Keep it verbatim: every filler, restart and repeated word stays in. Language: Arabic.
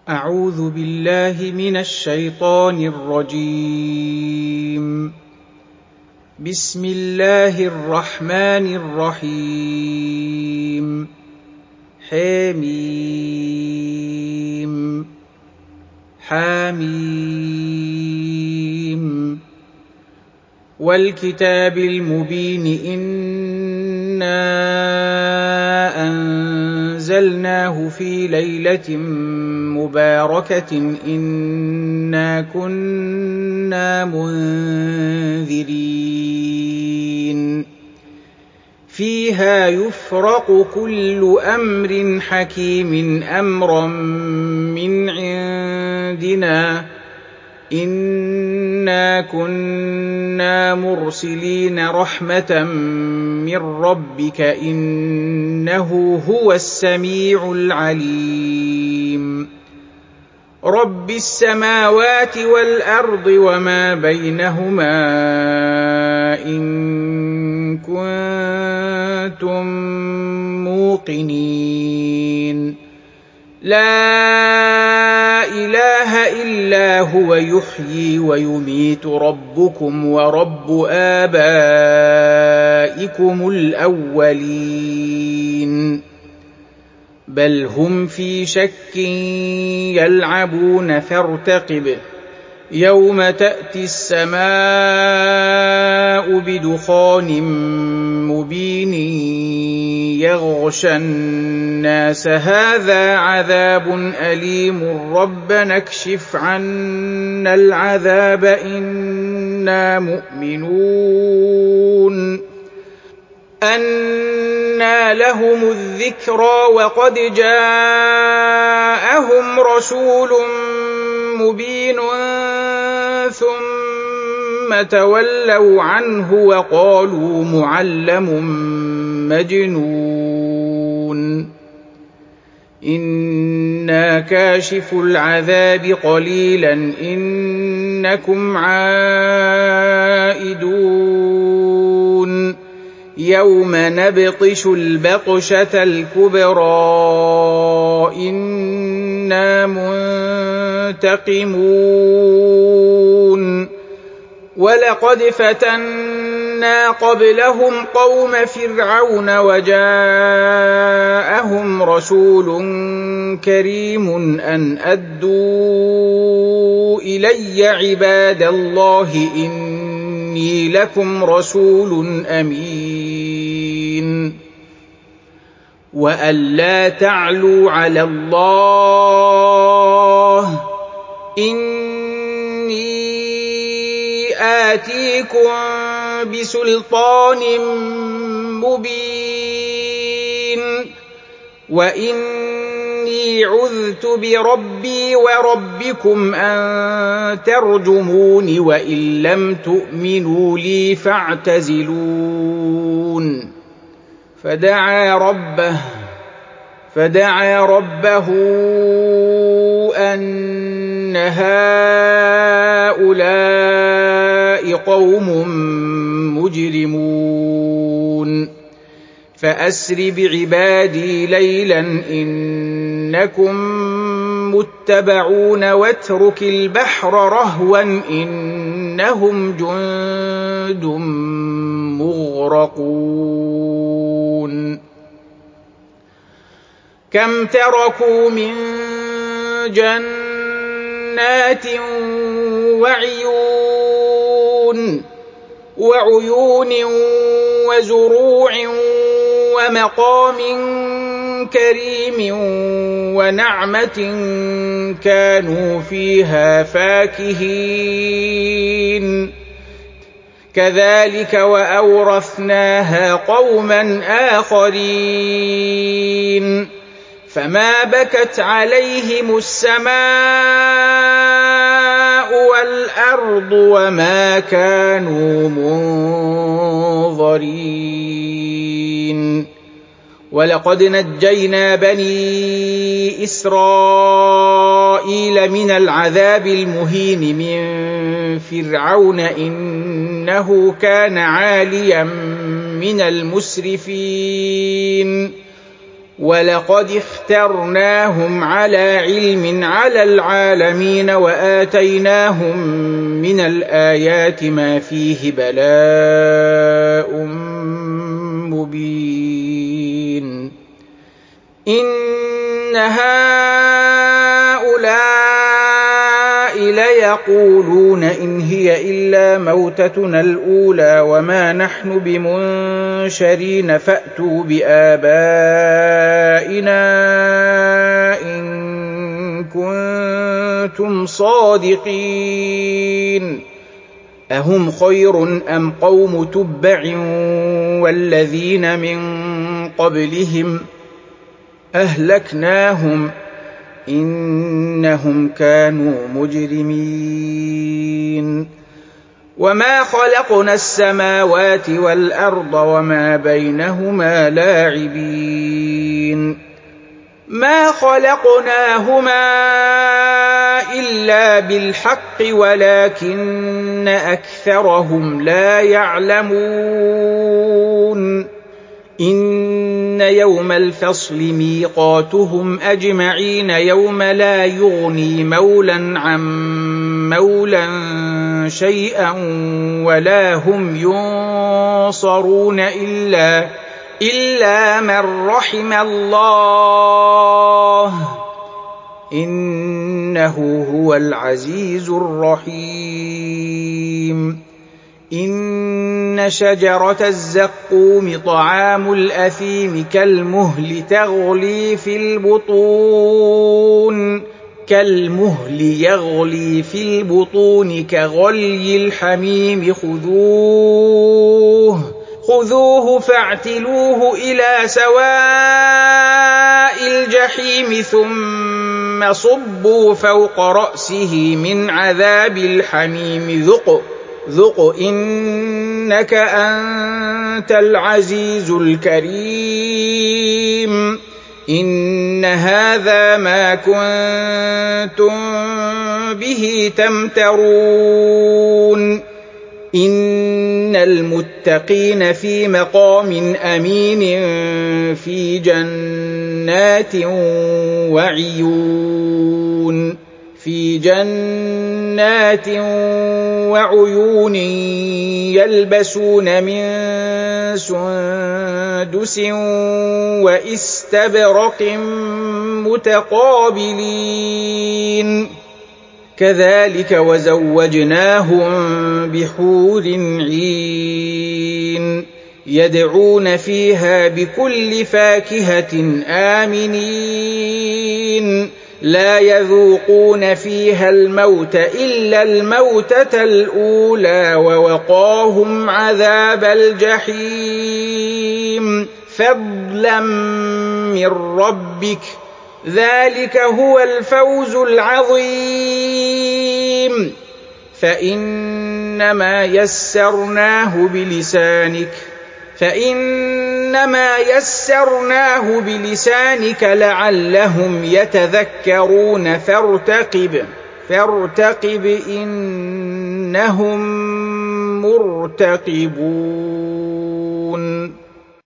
أعوذ بالله من الشيطان الرجيم. بسم الله الرحمن الرحيم. حميم حميم والكتاب المبين إنا أنزلناه في ليلة مباركة إنا كنا منذرين فيها يفرق كل أمر حكيم أمرا من عندنا إنا كنا مرسلين رحمة من ربك إنه هو السميع العليم رب السماوات والأرض وما بينهما إن كنتم موقنين لا إله إلا هو يحيي ويميت ربكم ورب آبائكم الأولين بل هم في شك يلعبون فارتقب يوم تأتي السماء بدخان مبين يغشى الناس هذا عذاب أليم ربنا اكشف عنا العذاب إنا مؤمنون أنى لهم الذكرى وقد جاءهم رسول مبين ثم تولوا عنه وقالوا معلم مجنون إنا كاشف العذاب قليلا إنكم عائدون يوم نبطش البطشة الكبرى إنا منتقمون ولقد فتنا قبلهم قوم فرعون وجاءهم رسول كريم أن أدوا إلي عباد الله إني لكم رسول أمين وأن لا تعلوا على الله إني آتيكم بسلطان مبين وإني عذت بربي وربكم أن ترجمون وإن لم تؤمنوا لي فاعتزلون فدعا ربه فدعا ربه أن هؤلاء قوم مجرمون فأسر بعبادي ليلا إنكم متبعون واترك البحر رهوا إنهم جند مغرقون كم تركوا من جنات وعيون وعيون وزروع ومقام كريم ونعمة كانوا فيها فاكهين كذلك وأورثناها قوما آخرين فما بكت عليهم السماء والأرض وما كانوا منظرين ولقد نجينا بني إسرائيل من العذاب المهين من فرعون إنه كان عاليا من المسرفين ولقد اخترناهم على علم على العالمين وآتيناهم من الآيات ما فيه بلاء مبين إن هؤلاء ليقولون إن هي إلا موتتنا الأولى وما نحن بمنشرين فأتوا بآبائنا إن كنتم صادقين أهم خير أم قوم تبع والذين من قبلهم أهلكناهم إنهم كانوا مجرمين وما خلقنا السماوات والأرض وما بينهما لاعبين ما خلقناهما إلا بالحق ولكن أكثرهم لا يعلمون إن يوم الفصل ميقاتهم أجمعين يوم لا يغني مولا عن مولا شيئا ولا هم ينصرون إلا, إلا من رحم الله إنه هو العزيز الرحيم إن شجرة الزقوم طعام الأثيم كالمهل تغلي في البطون كالمهل يغلي في البطون كغلي الحميم خذوه خذوه فاعتلوه إلى سواء الجحيم ثم صبوا فوق رأسه من عذاب الحميم ذق ذق إنك أنت العزيز الكريم إن هذا ما كنتم به تمترون إن المتقين في مقام أمين في جنات وعيون في جنات وعيون يلبسون من سندس واستبرق متقابلين كذلك وزوجناهم بحور عين يدعون فيها بكل فاكهة آمنين لا يذوقون فيها الموت إلا الموتة الأولى ووقاهم عذاب الجحيم فضلا من ربك ذلك هو الفوز العظيم فإنما يسرناه بلسانك فإنما يسرناه بلسانك لعلهم يتذكرون فارتقب فارتقب إنهم مرتقبون